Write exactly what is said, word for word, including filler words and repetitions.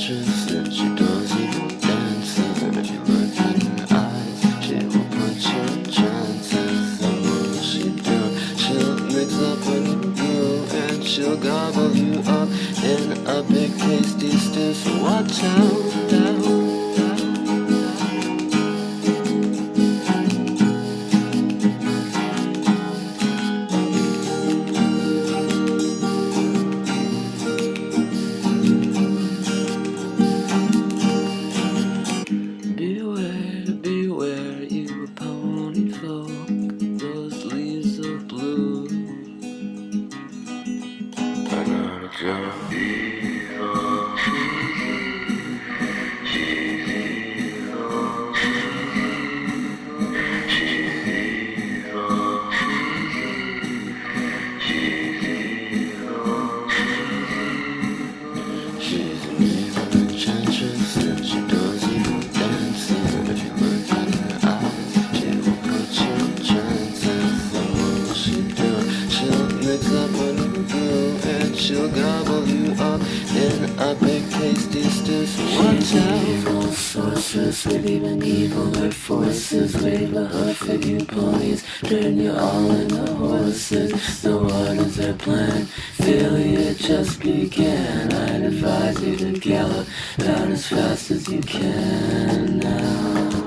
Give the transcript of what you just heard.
enchantress, and she does evil dances. And if you look in her eyes, she will put you in trances. And what will she do? She'll mix up a new brew, and she'll gobble you up in a big tasty stew. So watch out, out. Beware, beware, you pony folk, those leaves of blue are not a joke. Evil, she's evil, she's evil, she's evil, she's an evil enchantress, and she does evil dances. And if you look in her eyes, she will put you in trances. And what will she do? She'll mix up a new brew, and she'll gobble you up in a big tasty stew. So watch out. Evil sorceress with even eviler forces. Wave a hoof at you ponies, turn you all into horses. So what is their plan? Failure just began. I'd advise you to gallop down as fast as you can now.